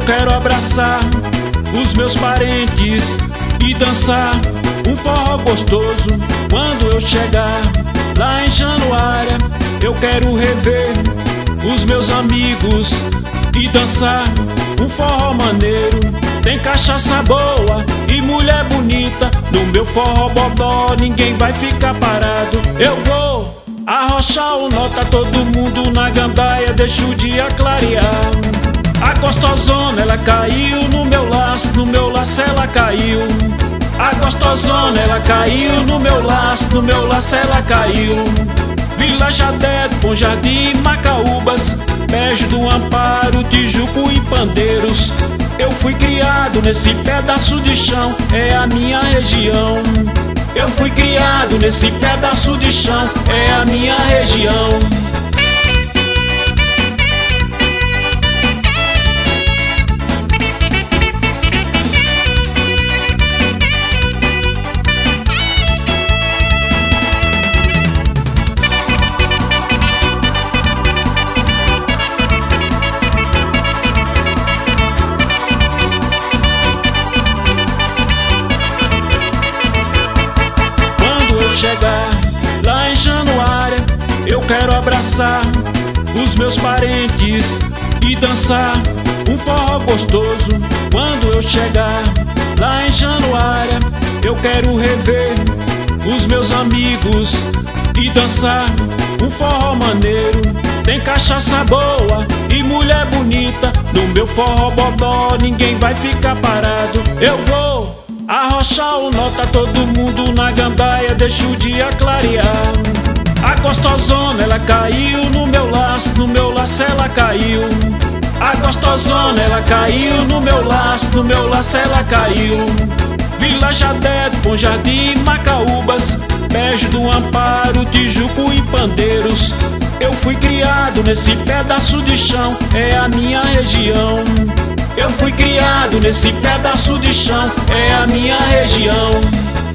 quero abraçar os meus parentes e dançar um forró gostoso. Quando eu chegar lá em Januária, eu quero rever os meus amigos e dançar um forró maneiro. Tem cachaça boa e mulher bonita, no meu forró bodó ninguém vai ficar parado. Eu vou arrochar o nó, tá todo mundo na gandaia, deixa o dia clarear. A gostosona ela caiu no meu laço ela caiu. A gostosona ela caiu no meu laço ela caiu. Vila Jadé, Bom Jardim, Macaúbas, Beijo do Amparo, Tijuco e Pandeiros. Eu fui criado nesse pedaço de chão, é a minha região. Eu fui criado nesse pedaço de chão, é a minha região. Chegar lá em Januária, eu quero abraçar os meus parentes e dançar um forró gostoso. Quando eu chegar lá em Januária, eu quero rever os meus amigos e dançar um forró maneiro. Tem cachaça boa e mulher bonita, no meu forró bodó ninguém vai ficar parado. Eu vou arrochar o nó, tá todo mundo na gandaia, deixa o dia clarear. A gostosona ela caiu no meu laço ela caiu. A gostosona ela caiu no meu laço ela caiu. Vila Jadé, Bom Jardim, Macaúbas, Beijo do Amparo, Tijuco e Pandeiros. Eu fui criado nesse pedaço de chão, é a minha região. Eu fui criado nesse pedaço de chão, é a minha região.